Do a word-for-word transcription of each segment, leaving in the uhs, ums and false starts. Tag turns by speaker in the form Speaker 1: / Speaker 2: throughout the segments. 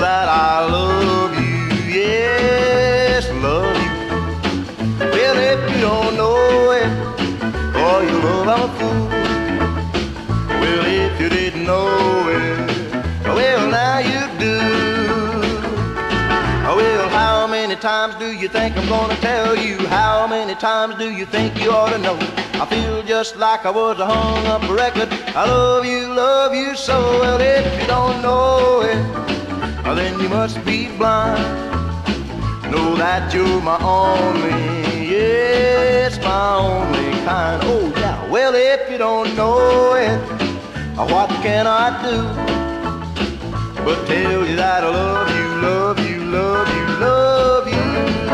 Speaker 1: that I love you, yes, love you. Well, if you don't know it, for your love I'm a fool. Well, if you didn't know it, well, now you do. Well, how many times do you think I'm gonna tell you? How many times do you think you ought to know? I feel just like I was a hung up record. I love you, love you so. Well, if you don't know it, then you must be blind. Know that you're my only, yes, my only kind. Oh yeah, well, if you don't know it, what can I do but tell you that I love you, love you, love you, love you.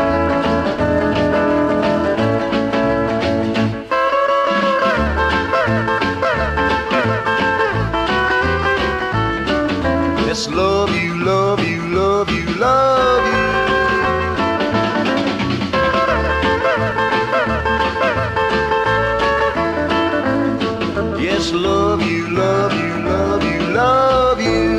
Speaker 1: Yes, love you, love you, love you, love you. Yes, love you, love you, love you, love you.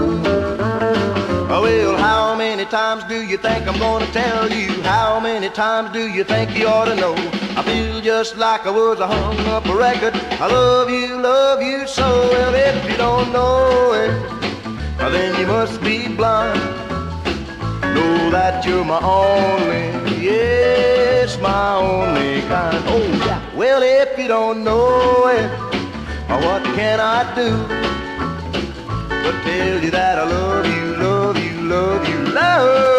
Speaker 1: Oh, well, how many times do you think I'm gonna tell you? How many times do you think you ought to know? I feel just like I was a hung up record. I love you, love you so. Well, if you don't know it, then you must be blind. Know that you're my only, yes, my only kind. Oh yeah, well, if you don't know it, what can I do but tell you that I love you, love you, love you, love you.